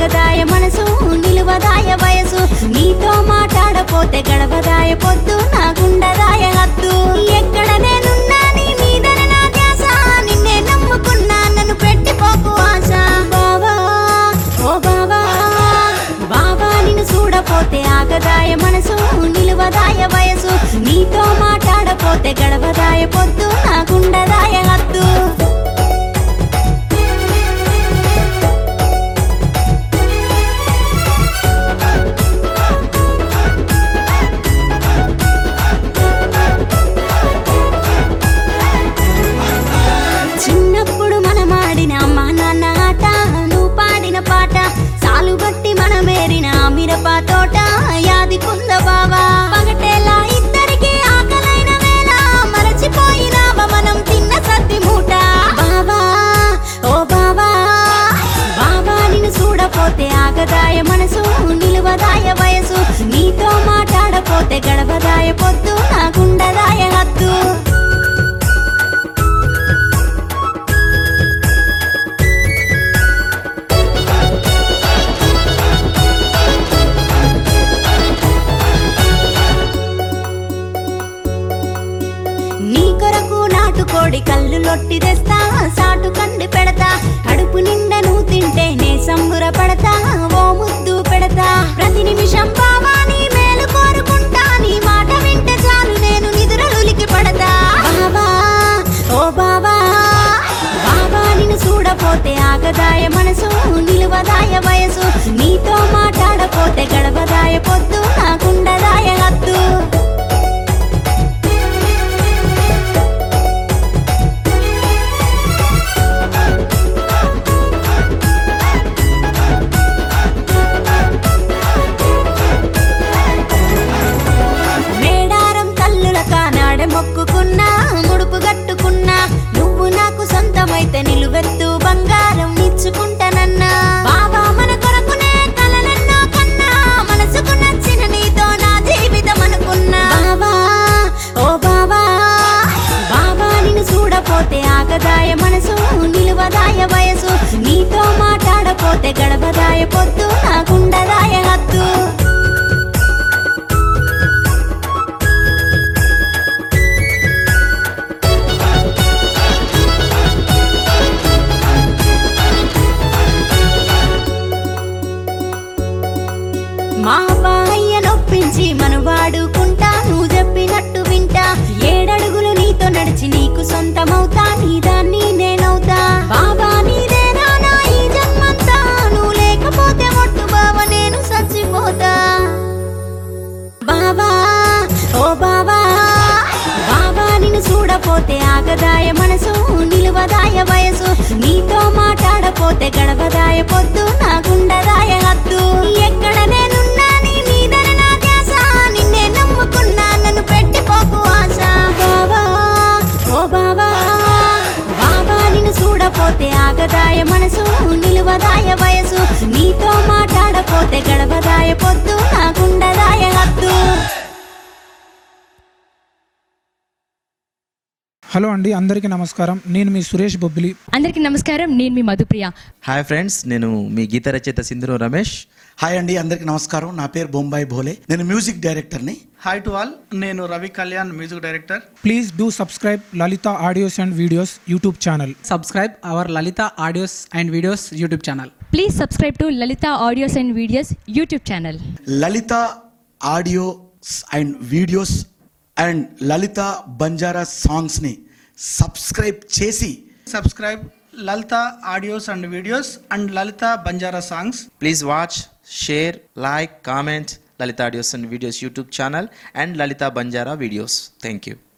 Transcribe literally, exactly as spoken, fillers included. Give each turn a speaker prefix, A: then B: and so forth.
A: ఆగదాయ మనసు నిలువదాయ వయసు నీతో మాట్లాడపోతే గడవదాయ పొద్దు నాగుండదాయ హద్దు ఎక్కడ నేనున్నా నీ మీదనే నా ధ్యాస నిన్నే నమ్ముకున్నా నన్ను పెట్టిపోకు ఆశ బావా ఓ బావా బావా నిన్ను చూడపోతే ఆగదాయ మనసు నిలువదాయ వయసు నీతో మాట్లాడపోతే గడవదాయ పొద్దు నాగుండదాయ హద్దు చిన్నప్పుడు మనమాడిన అమ్మా నాన్న ఆట నువ్వు పాడిన పాట సాలుబట్టి మనమేరిన మిరప తోట యాదికుంద బావా పగటేలా ఇద్దరికి ఆకలైన వేళ మరచిపోయినావా మనం తిన్న సద్ది మూట బావా ఓ బావా బావా నిన్ను చూడపోతే ఆగదాయ మనసు నిలువదాయ వయసు నీతో మాట్లాడపోతే గడవదాయ పొద్దు నాగుండదాయ హద్దు నీ కొరకు నాటుకోడి కళ్ళు లొట్టి తెస్తా సాటు కండి పెడతా కడుపు నిండా నువ్వు తింటే నే సంబుర పడతా ఓ ముద్దు పెడతా ప్రతి నిమిషం బావా నీ మేలు కోరుకుంటా నీ మాట వింటే చాలు నేను నిద్రలులికి పడతా బావా ఓ బావా బావా నిన్ను చూడపోతే ఆగదాయ మనసు నిలువదాయ వయసు నీతో మాట్లాడపోతే గడవదాయ పొద్దు నాగుండదాయ హద్దు మొక్కుకున్నా ముడుపు గట్టుకున్నా నువ్వు నాకు సొంతమైతే నిలువెత్తు బంగారం ఇచ్చుకుంటానన్నా బావా మన కొరకునే కలలెన్నో కన్నా మనసుకు నచ్చిన నీతో నా జీవితం అనుకున్నా బావా ఓ బావా బావా నిన్ను చూడపోతే ఆగదాయ మనసు నిలువదాయ వయసు నీతో మాట్లాడపోతే గడవదాయ పొద్దు నాగుండదాయ హద్దు మా బాయ్య నొప్పించి మను వాడుకుంటా నువ్వు చెప్పినట్టు వింటా ఏడడుగులు నీతో నడిచి నీకు సొంతమవుతా నీదాన్ని నేనవుతా బాబా నీదేనా నా ఈ జన్మంతా నువ్వు లేకపోతే ఒట్టు బావ నేను చచ్చిపోతా బాబా ఓ బాబా బాబా నిన్ను చూడపోతే ఆగదాయ మనసు నిలువదాయ వయసు నీతో మాట్లాడపోతే గడవదాయ పొద్దు నాగుండదాయ హద్దు ఎక్కడ నేనున్నా నీ మీదనే నా ధ్యాస నిన్నే నమ్ముకున్నా నన్ను పెట్టిపోకు ఆశ బావా ఓ బావా బావా నిన్ను చూడపోతే ఆగదాయ మనసు నిలువదాయ వయసు నీతో మాట్లాడపోతే గడవదాయ పొద్దు నాగుండదాయ హద్దు
B: హలో అండి, అందరికీ నమస్కారం. నేను మీ సురేష్ బొబ్బిలి.
C: అందరికీ నమస్కారం, నేను మీ మధుప్రియ.
D: హాయ్ ఫ్రెండ్స్, నేను మీ గీత రచయిత సింధూరం రమేష్.
E: హాయ్ అండి, అందరికీ నమస్కారం. నా పేరు బొంబాయి భోలే, నేను మ్యూజిక్ డైరెక్టర్ని.
F: హాయ్ టు ఆల్, నేను Ravi Kalyan, music director.
B: Please do subscribe Lalita audios and videos YouTube channel.
G: Subscribe our Lalita Audios and Videos YouTube channel.
C: Please subscribe to Lalita Audios and Videos YouTube channel.
E: Lalita audios and videos and Lalita Banjara సాంగ్స్ని subscribe చేసి
F: subscribe Lalita audios and videos and Lalita Banjara songs.
D: Please watch, share, like, comment Lalita audios and videos YouTube channel and Lalita Banjara videos. Thank you.